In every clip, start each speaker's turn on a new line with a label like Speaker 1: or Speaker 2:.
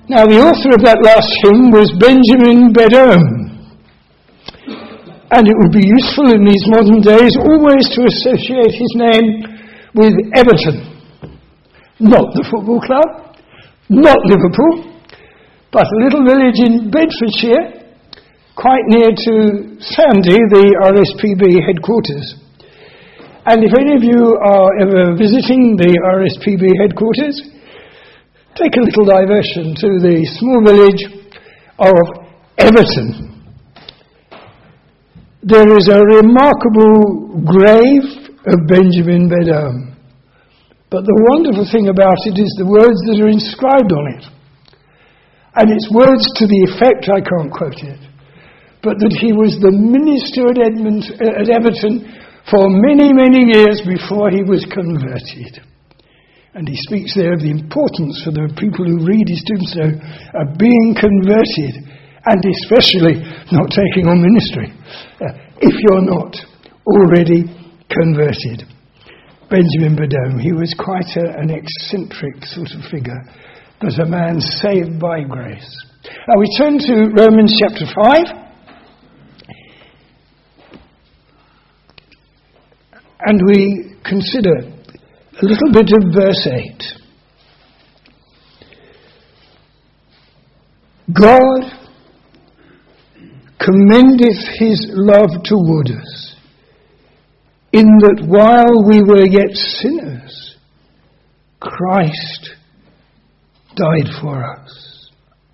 Speaker 1: Now, the author of that last hymn was Benjamin Beddome. And it would be useful in these modern days always to associate his name with Everton. Not the football club, not Liverpool, but a little village in Bedfordshire, quite near to Sandy, the RSPB headquarters. And if any of you are ever visiting the RSPB headquarters, take a little diversion to the small village of Everton. There is a remarkable grave of Benjamin Beddome. But the wonderful thing about it is the words that are inscribed on it. And it's words to the effect, I can't quote it, but that he was the minister at Everton for many, many years before he was converted. And he speaks there of the importance for the people who read his tombstone of being converted, and especially not taking on ministry, if you're not already converted. Benjamin Beddome, he was quite an eccentric sort of figure, but a man saved by grace. Now we turn to Romans chapter 5, and we consider a little bit of verse 8. God commendeth his love toward us, in that while we were yet sinners, Christ died for us.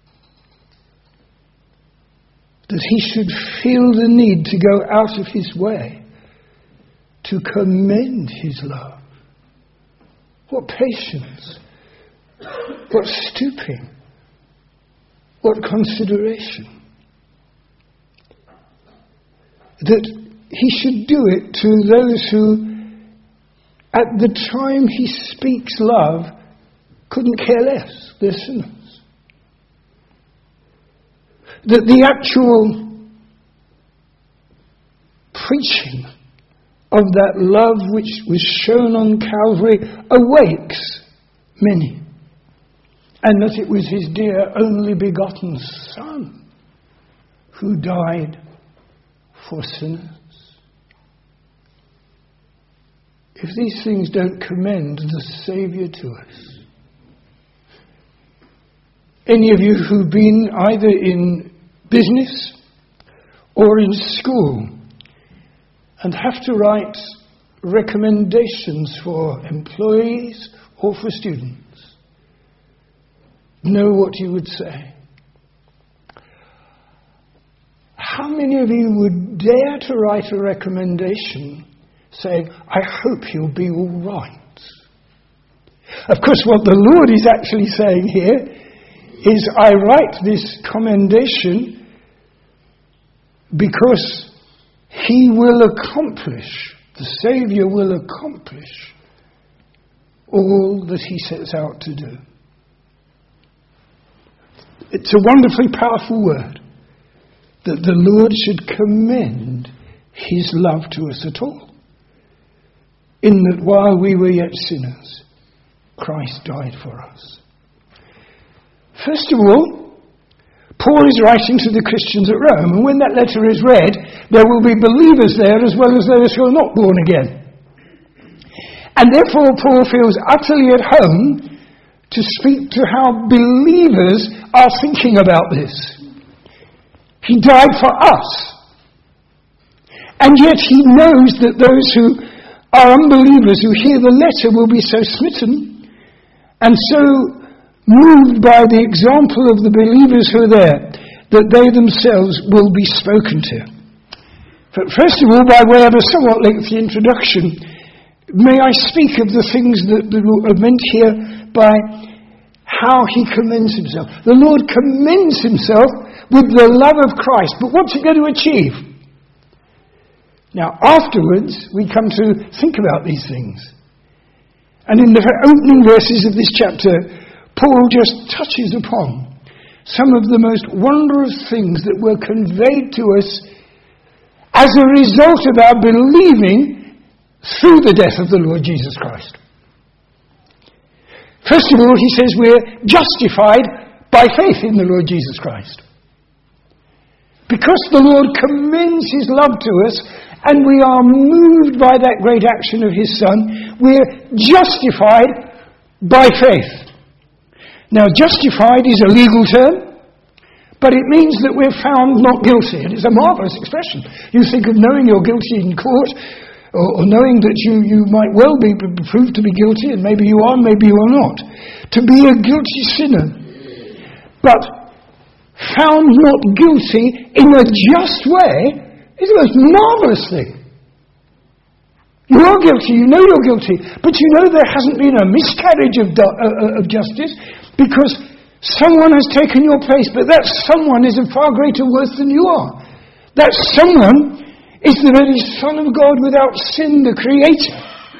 Speaker 1: That he should feel the need to go out of his way to commend his love. What patience, what stooping, what consideration. That he should do it to those who, at the time he speaks love, couldn't care less. They're sinners. That the actual preaching of that love which was shown on Calvary awakes many. And that it was his dear only begotten Son who died for sinners. If these things don't commend the Saviour to us, any of you who've been either in business or in school and have to write recommendations for employees or for students, know what you would say. How many of you would dare to write a recommendation saying, I hope you'll be all right? Of course, what the Lord is actually saying here is, I write this commendation because he will accomplish, the Saviour will accomplish all that he sets out to do. It's a wonderfully powerful word, that the Lord should commend his love to us at all. In that while we were yet sinners, Christ died for us. First of all, Paul is writing to the Christians at Rome, and when that letter is read, there will be believers there as well as those who are not born again. And therefore Paul feels utterly at home to speak to how believers are thinking about this. He died for us. And yet he knows that those who are unbelievers who hear the letter will be so smitten and so moved by the example of the believers who are there that they themselves will be spoken to. But first of all, by way of a somewhat lengthy introduction, may I speak of the things that are meant here by how he commends himself. The Lord commends himself with the love of Christ, but what's he going to achieve? Now, afterwards, we come to think about these things. And in the opening verses of this chapter, Paul just touches upon some of the most wondrous things that were conveyed to us as a result of our believing through the death of the Lord Jesus Christ. First of all, he says we're justified by faith in the Lord Jesus Christ. Because the Lord commends his love to us, and we are moved by that great action of his Son, we're justified by faith. Now, justified is a legal term, but it means that we're found not guilty, and it's a marvellous expression. You think of knowing you're guilty in court, or knowing that you might well be proved to be guilty, and maybe you are, maybe you are not. To be a guilty sinner, but found not guilty in a just way, is the most marvellous thing. You are guilty, you know you're guilty, but you know there hasn't been a miscarriage of justice, because someone has taken your place, but that someone is of far greater worth than you are. That someone is the very Son of God without sin, the Creator.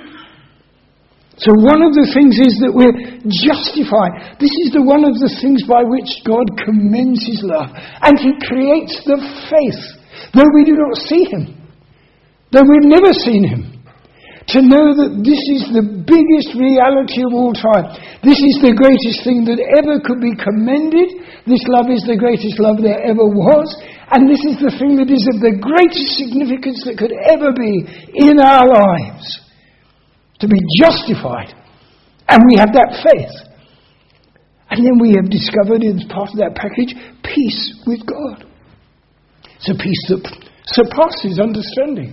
Speaker 1: So one of the things is that we're justified. This is one of the things by which God commends his love. And he creates the faith, though we do not see him, though we've never seen him, to know that this is the biggest reality of all time. This is the greatest thing that ever could be commended. This love is the greatest love there ever was. And this is the thing that is of the greatest significance that could ever be in our lives. To be justified. And we have that faith. And then we have discovered, as part of that package, peace with God. It's a peace that surpasses understanding.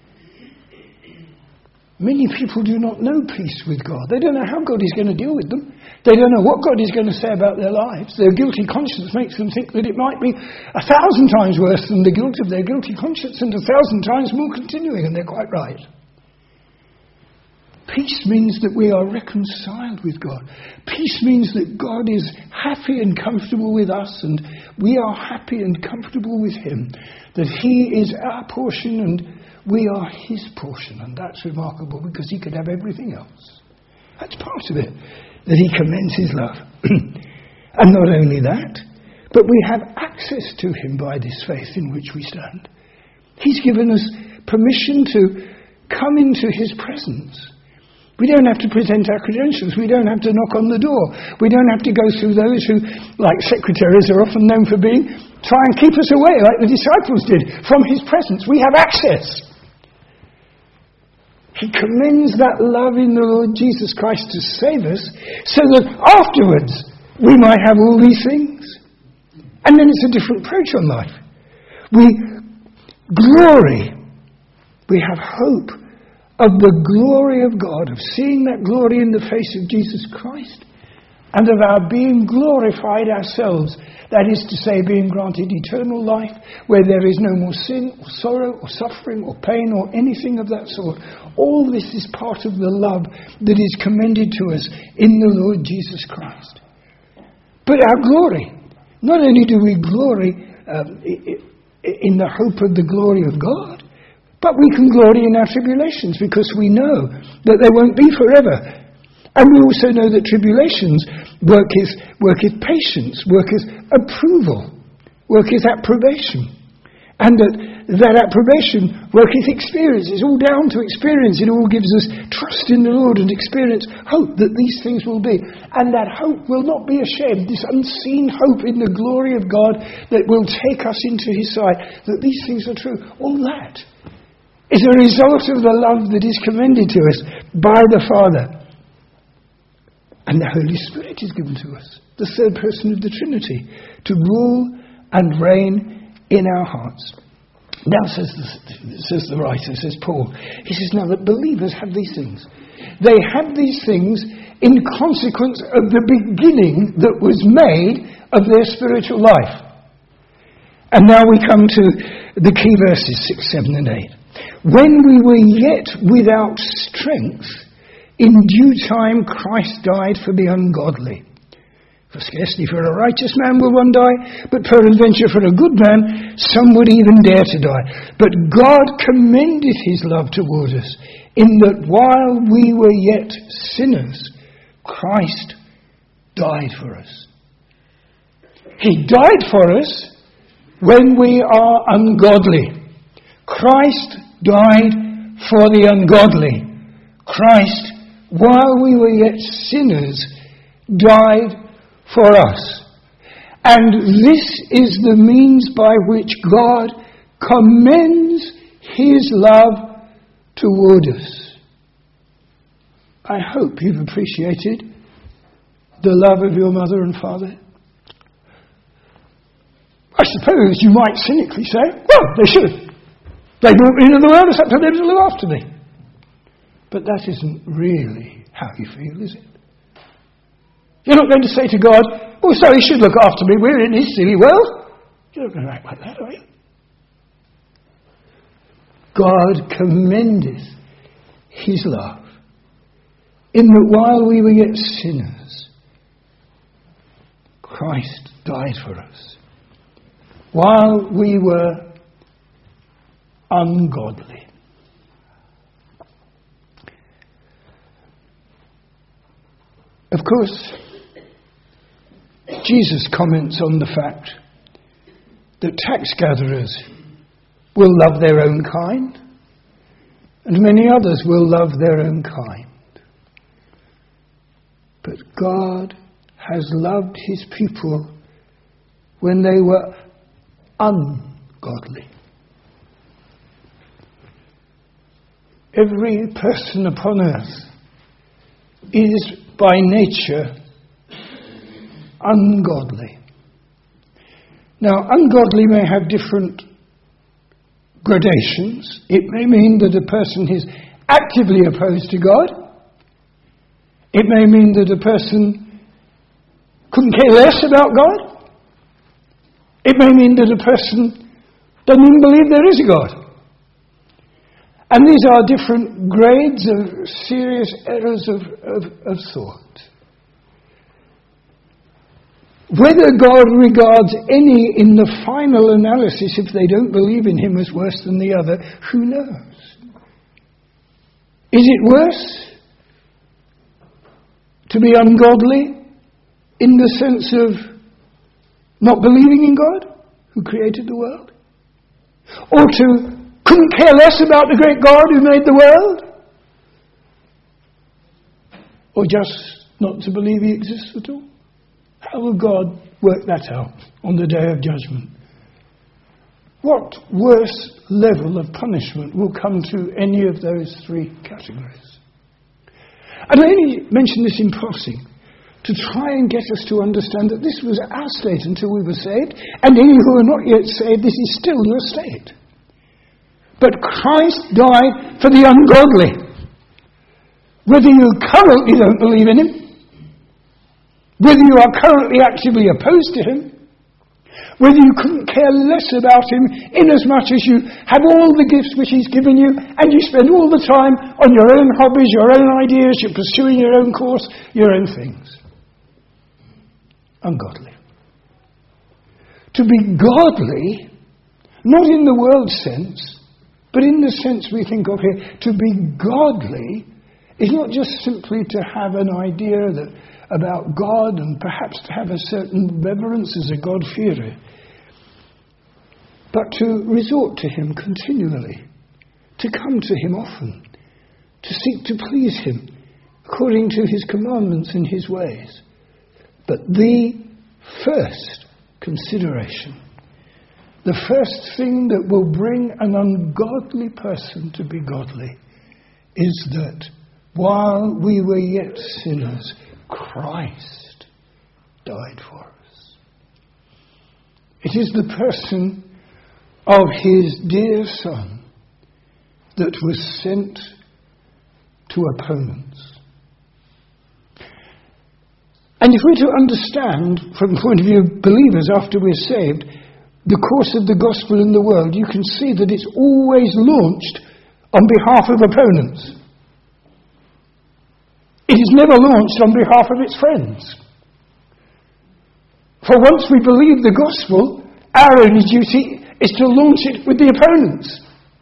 Speaker 1: Many people do not know peace with God. They don't know how God is going to deal with them. They don't know what God is going to say about their lives. Their guilty conscience makes them think that it might be 1,000 times worse than the guilt of their guilty conscience, and 1,000 times more continuing, and they're quite right. Peace means that we are reconciled with God. Peace means that God is happy and comfortable with us, and we are happy and comfortable with him. That he is our portion and we are his portion. And that's remarkable, because he could have everything else. That's part of it, that he commends his love. And not only that, but we have access to him by this faith in which we stand. He's given us permission to come into his presence. We don't have to present our credentials. We don't have to knock on the door. We don't have to go through those who, like secretaries are often known for being, try and keep us away, like the disciples did, from his presence. We have access. He commends that love in the Lord Jesus Christ to save us, so that afterwards we might have all these things. And then it's a different approach on life. We glory. We have hope of the glory of God, of seeing that glory in the face of Jesus Christ, and of our being glorified ourselves, that is to say, being granted eternal life, where there is no more sin, or sorrow, or suffering, or pain, or anything of that sort. All this is part of the love that is commended to us in the Lord Jesus Christ. But our glory, not only do we glory in the hope of the glory of God, but we can glory in our tribulations, because we know that they won't be forever. And we also know that tribulations worketh patience, worketh approval, worketh approbation. And that approbation worketh experience. It's all down to experience. It all gives us trust in the Lord and experience, hope that these things will be. And that hope will not be ashamed. This unseen hope in the glory of God that will take us into his sight, that these things are true. All that is a result of the love that is commended to us by the Father. And the Holy Spirit is given to us, the third person of the Trinity, to rule and reign in our hearts. Now, says the writer, says Paul, he says, now that believers have these things. They have these things in consequence of the beginning that was made of their spiritual life. And now we come to the key verses, 6, 7 and 8. When we were yet without strength, in due time Christ died for the ungodly. For scarcely for a righteous man will one die, but peradventure for a good man some would even dare to die. But God commended his love toward us, in that while we were yet sinners, Christ died for us. He died for us when we are ungodly. Christ died for the ungodly. Christ, while we were yet sinners, died for us. And this is the means by which God commends his love toward us. I hope you've appreciated the love of your mother and father. I suppose you might cynically say, well, they should. They brought me into the world, it's up to them to look after me. But that isn't really how you feel, is it? You're not going to say to God, oh, so he should look after me, we're in his silly world. You're not going to act like that, are you? God commendeth his love in that while we were yet sinners, Christ died for us. While we were ungodly. Of course, Jesus comments on the fact that tax gatherers will love their own kind, and many others will love their own kind. But God has loved his people when they were ungodly. Every person upon earth is by nature ungodly. Now, ungodly may have different gradations. It may mean that a person is actively opposed to God. It may mean that a person couldn't care less about God. It may mean that a person doesn't even believe there is a God. And these are different grades of serious errors of thought. Whether God regards any in the final analysis, if they don't believe in him, as worse than the other, who knows? Is it worse to be ungodly in the sense of not believing in God, who created the world? Or to couldn't care less about the great God who made the world? Or just not to believe he exists at all? How will God work that out on the day of judgment? What worse level of punishment will come to any of those three categories? And I only mention this in passing to try and get us to understand that this was our state until we were saved, and any who are not yet saved, this is still your state. But Christ died for the ungodly. Whether you currently don't believe in him, whether you are currently actively opposed to him, whether you couldn't care less about him inasmuch as you have all the gifts which he's given you and you spend all the time on your own hobbies, your own ideas, you're pursuing your own course, your own things. Ungodly. To be godly, not in the world sense, but in the sense we think of here, to be godly is not just simply to have an idea about God and perhaps to have a certain reverence as a God-fearer, but to resort to him continually, to come to him often, to seek to please him according to his commandments and his ways. But the first consideration, the first thing that will bring an ungodly person to be godly is that while we were yet sinners, Christ died for us. It is the person of his dear Son that was sent to opponents. And if we're to understand, from the point of view of believers after we're saved, the course of the gospel in the world, you can see that it's always launched on behalf of opponents. It is never launched on behalf of its friends. For once we believe the gospel, our only duty is to launch it with the opponents.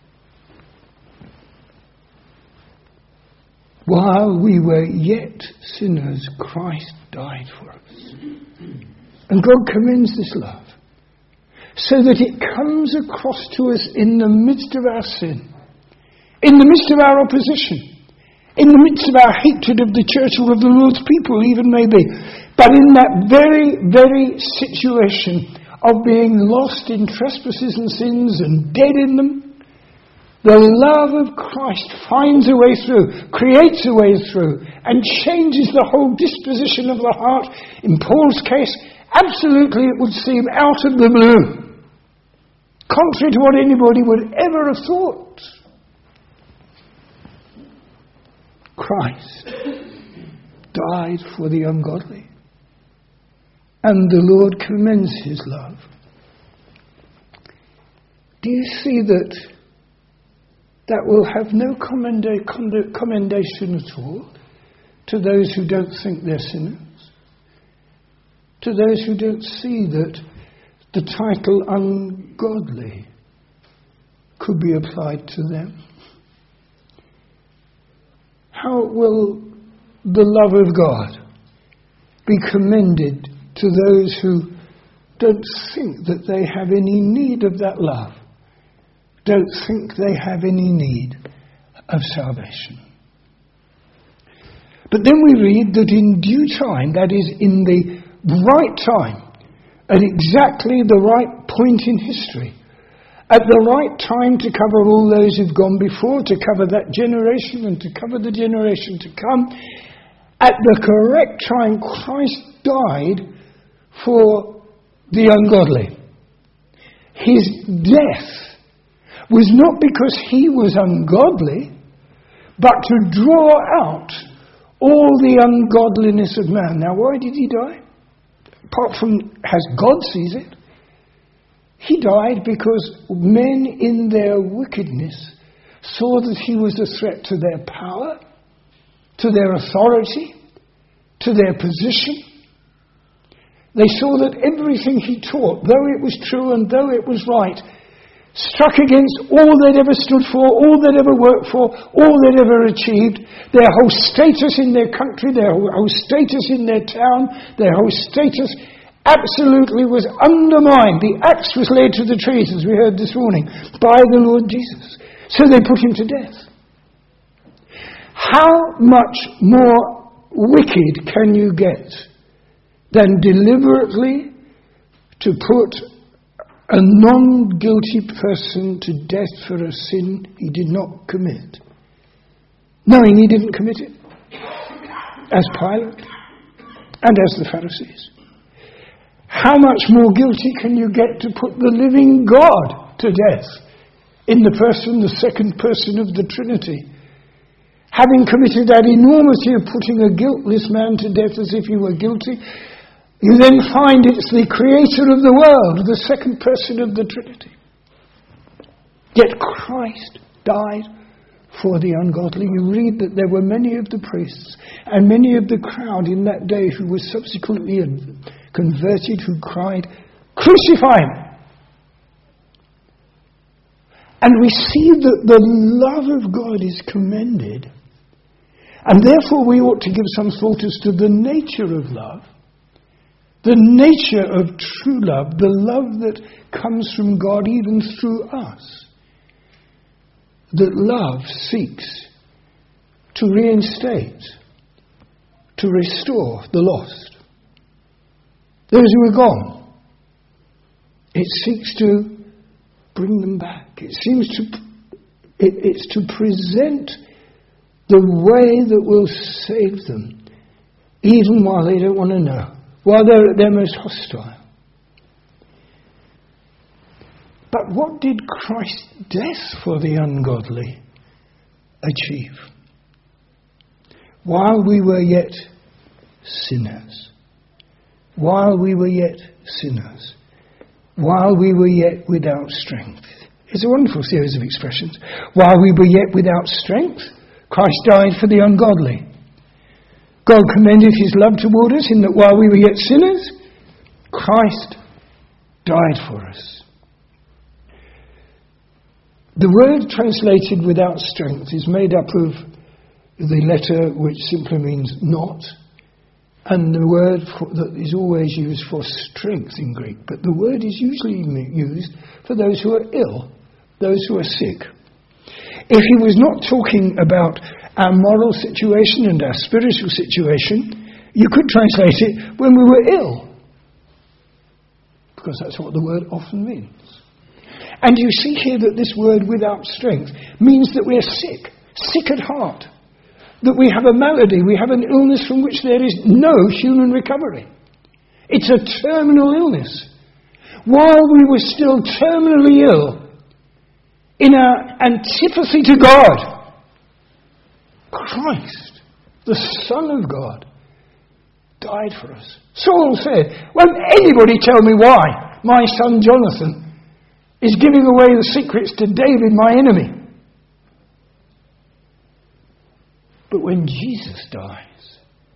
Speaker 1: While we were yet sinners, Christ died for us. And God commends this love, so that it comes across to us in the midst of our sin, in the midst of our opposition, in the midst of our hatred of the church or of the Lord's people even maybe. But in that very, very situation of being lost in trespasses and sins and dead in them, the love of Christ finds a way through, creates a way through, and changes the whole disposition of the heart. In Paul's case, absolutely it would seem out of the blue, contrary to what anybody would ever have thought. Christ died for the ungodly, and the Lord commends his love. Do you see that will have no commendation at all to those who don't think they're sinners, to those who don't see that the title ungodly could be applied to them? How will the love of God be commended to those who don't think that they have any need of that love, don't think they have any need of salvation? But then we read that in due time, that is, in the right time, at exactly the right point in history, at the right time to cover all those who've gone before, to cover that generation and to cover the generation to come, at the correct time, Christ died for the ungodly. His death was not because he was ungodly, but to draw out all the ungodliness of man. Now, why did he die? Apart from, as God sees it, he died because men in their wickedness saw that he was a threat to their power, to their authority, to their position. They saw that everything he taught, though it was true and though it was right, struck against all they'd ever stood for, all they'd ever worked for, all they'd ever achieved, their whole status in their country, their whole status in their town, their whole status absolutely was undermined. The axe was laid to the trees, as we heard this morning, by the Lord Jesus. So they put him to death. How much more wicked can you get than deliberately to put a non-guilty person to death for a sin he did not commit, knowing he didn't commit it, as Pilate and as the Pharisees? How much more guilty can you get to put the living God to death in the second person of the Trinity? Having committed that enormity of putting a guiltless man to death as if he were guilty, you then find it's the creator of the world, the second person of the Trinity. Yet Christ died for the ungodly. You read that there were many of the priests and many of the crowd in that day who were subsequently converted, who cried, "Crucify him!" And we see that the love of God is commended, and therefore we ought to give some thought as to the nature of love, the nature of true love, the love that comes from God even through us. That love seeks to reinstate, to restore the lost, those who are gone. It seeks to bring them back. It's to present the way that will save them, even while they don't want to know, while they're at their most hostile. But what did Christ's death for the ungodly achieve? While we were yet sinners, while we were yet sinners, while we were yet without strength. It's a wonderful series of expressions. While we were yet without strength, Christ died for the ungodly. God commended his love toward us in that while we were yet sinners, Christ died for us. The word translated without strength is made up of the letter which simply means not, and the word that is always used for strength in Greek. But the word is usually used for those who are ill, those who are sick. If he was not talking about our moral situation and our spiritual situation, You could translate it when we were ill, because that's what the word often means. And you see here that this word without strength means that we're sick at heart, that we have a malady, we have an illness from which there is no human recovery. It's a terminal illness. While we were still terminally ill, in our antipathy to God, Christ, the Son of God, died for us. Saul said, "Won't anybody tell me why my son Jonathan is giving away the secrets to David, my enemy?" But when Jesus dies,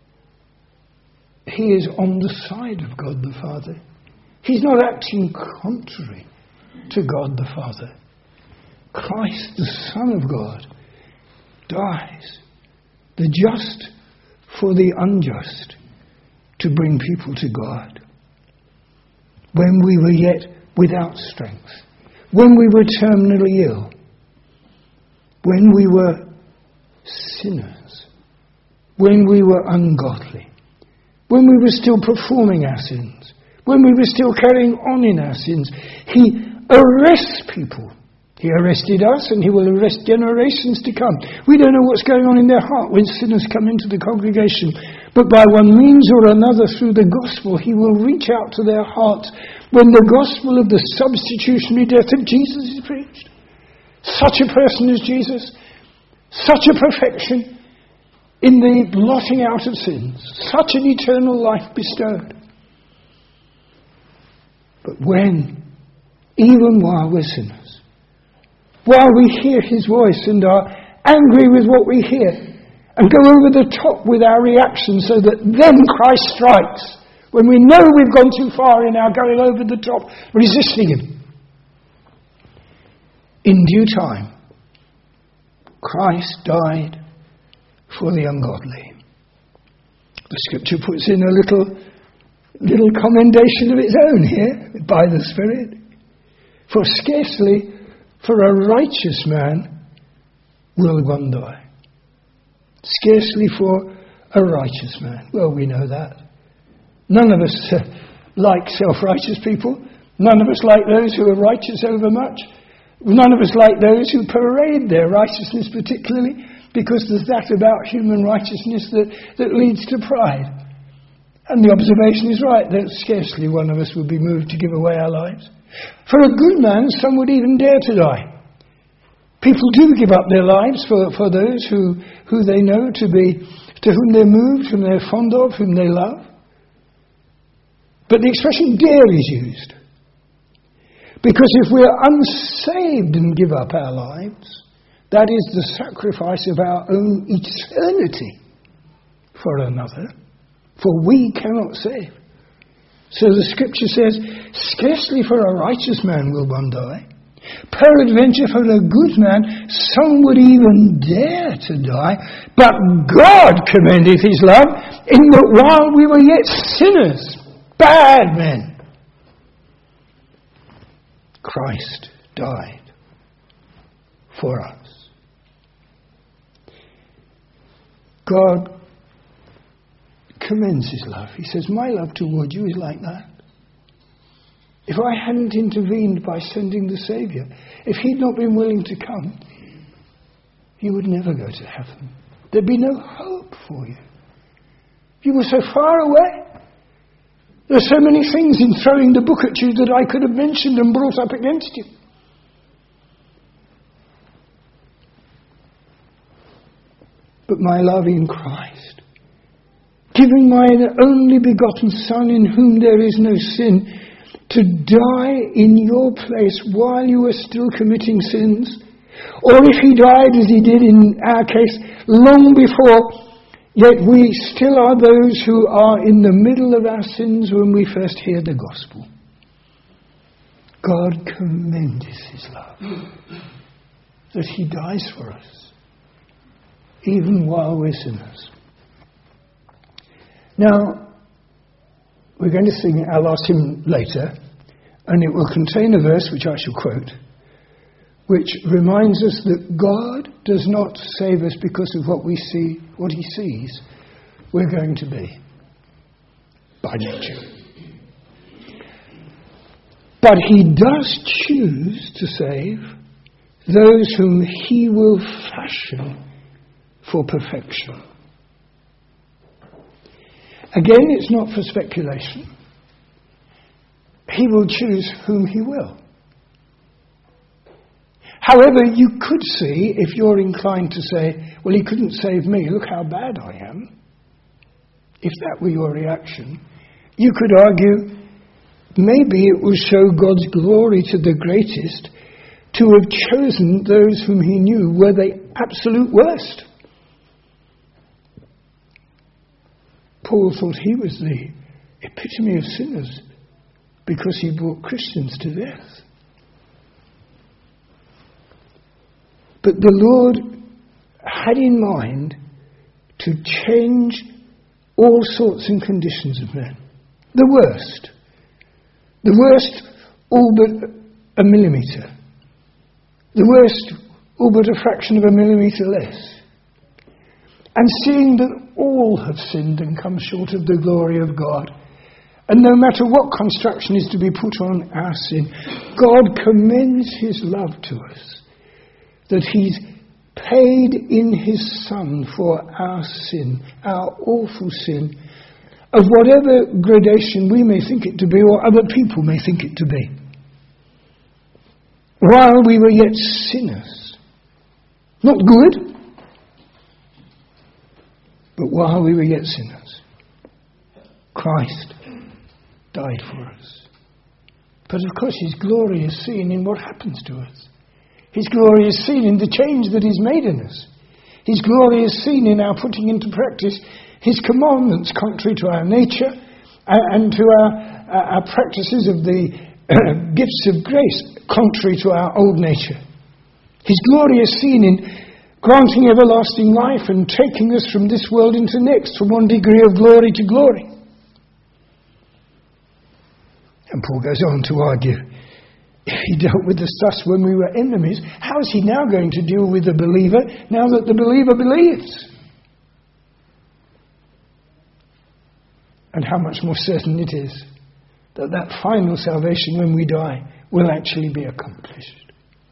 Speaker 1: he is on the side of God the Father. He's not acting contrary to God the Father. Christ, the Son of God, dies, the just for the unjust, to bring people to God. When we were yet without strength, when we were terminally ill, when we were sinners, when we were ungodly, when we were still performing our sins, when we were still carrying on in our sins, he arrests people. He arrested us, and he will arrest generations to come. We don't know what's going on in their heart when sinners come into the congregation. But by one means or another, through the gospel, he will reach out to their hearts when the gospel of the substitutionary death of Jesus is preached. Such a person as Jesus, such a perfection in the blotting out of sins, such an eternal life bestowed. But when, even while we're sinners, while we hear his voice and are angry with what we hear, and go over the top with our reaction so that then Christ strikes, when we know we've gone too far in our going over the top, resisting him. In due time, Christ died for the ungodly. The scripture puts in a little commendation of its own here, by the Spirit. For scarcely for a righteous man will one die. Scarcely for a righteous man. Well, we know that. None of us like self-righteous people. None of us like those who are righteous over much. None of us like those who parade their righteousness particularly, because there's that about human righteousness that leads to pride. And the observation is right, that scarcely one of us would be moved to give away our lives. For a good man, some would even dare to die. People do give up their lives for those who they know to whom they're moved, whom they're fond of, whom they love. But the expression dare is used. Because if we're unsaved and give up our lives, that is the sacrifice of our own eternity for another. For we cannot save. So the scripture says, scarcely for a righteous man will one die. Peradventure for a good man, some would even dare to die. But God commendeth his love, in that while we were yet sinners, bad men, Christ died for us. God commends his love. He says, my love toward you is like that. If I hadn't intervened by sending the Saviour, if he'd not been willing to come, you would never go to heaven. There'd be no hope for you. You were so far away. There are so many things in throwing the book at you that I could have mentioned and brought up against you. But my love in Christ, giving my only begotten Son, in whom there is no sin, to die in your place while you were still committing sins, or if he died as he did in our case long before, yet we still are those who are in the middle of our sins when we first hear the gospel. God commendeth his love, that he dies for us, even while we're sinners. Now, we're going to sing our last hymn later, and it will contain a verse which I shall quote, which reminds us that God does not save us because of what we see, what he sees we're going to be. by nature. But he does choose to save those whom he will fashion for perfection. Again, it's not for speculation. He will choose whom he will. However, you could see, if you're inclined to say, well, he couldn't save me, look how bad I am. If that were your reaction, you could argue, maybe it will show God's glory to the greatest to have chosen those whom he knew were the absolute worst. Paul thought he was the epitome of sinners because he brought Christians to death. But the Lord had in mind to change all sorts and conditions of men. The worst, all but a millimetre. The worst, all but a fraction of a millimetre less. And seeing that all have sinned and come short of the glory of God, and no matter what construction is to be put on our sin, God commends his love to us, that he's paid in his Son for our sin, our awful sin, of whatever gradation we may think it to be or other people may think it to be. While we were yet sinners, not good, but while we were yet sinners, Christ died for us. But of course his glory is seen in what happens to us. His glory is seen in the change that he's made in us. His glory is seen in our putting into practice his commandments contrary to our nature and to our practices of the gifts of grace contrary to our old nature. His glory is seen in granting everlasting life and taking us from this world into next, from one degree of glory to glory. And Paul goes on to argue, if he dealt with us when we were enemies, how is he now going to deal with the believer now that the believer believes? And how much more certain it is that that final salvation when we die will actually be accomplished.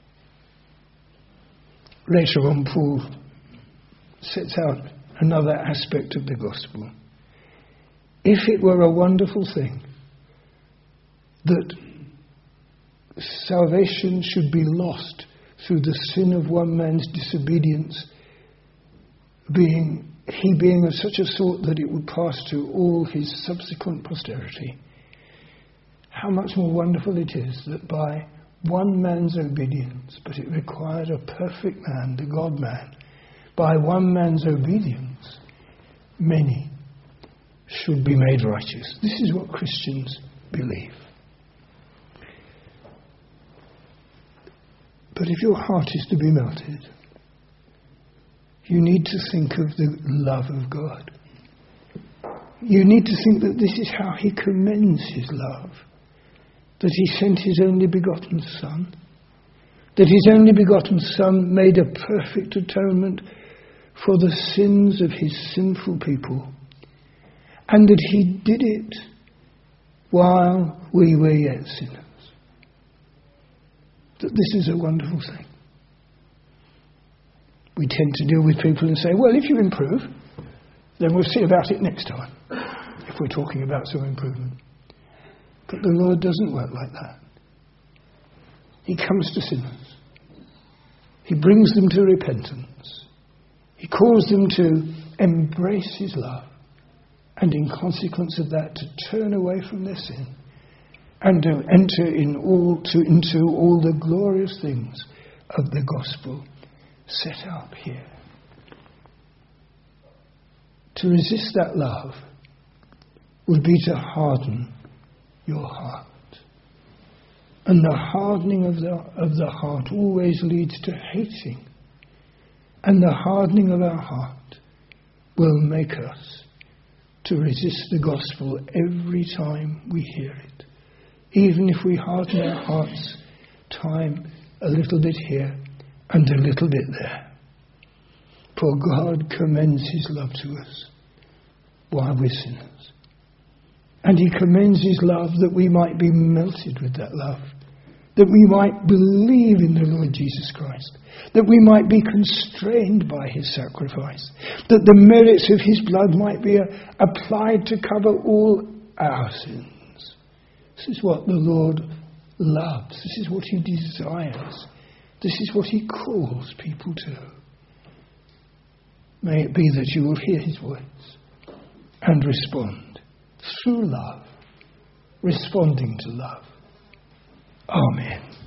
Speaker 1: Later on, Paul sets out another aspect of the gospel. If it were a wonderful thing that salvation should be lost through the sin of one man's disobedience, being of such a sort that it would pass to all his subsequent posterity, how much more wonderful it is that by one man's obedience, but it required a perfect man, the God-man, by one man's obedience, many should be made righteous. This is what Christians believe. But if your heart is to be melted, you need to think of the love of God. You need to think that this is how he commends his love. That he sent his only begotten Son. That his only begotten Son made a perfect atonement for the sins of his sinful people. And that he did it while we were yet sinners. That this is a wonderful thing. We tend to deal with people and say, well, if you improve, then we'll see about it next time, if we're talking about some improvement. But the Lord doesn't work like that. He comes to sinners. He brings them to repentance. He calls them to embrace his love. And in consequence of that, to turn away from their sin and to enter into all the glorious things of the gospel set up here. To resist that love would be to harden your heart. And the hardening of the heart always leads to hating. And the hardening of our heart will make us to resist the gospel every time we hear it. Even if we harden our hearts time a little bit here and a little bit there. For God commends his love to us while we're sinners. And he commends his love that we might be melted with that love, that we might believe in the Lord Jesus Christ, that we might be constrained by his sacrifice, that the merits of his blood might be applied to cover all our sins. This is what the Lord loves. This is what he desires. This is what he calls people to. May it be that you will hear his words and respond through love, responding to love. Amen.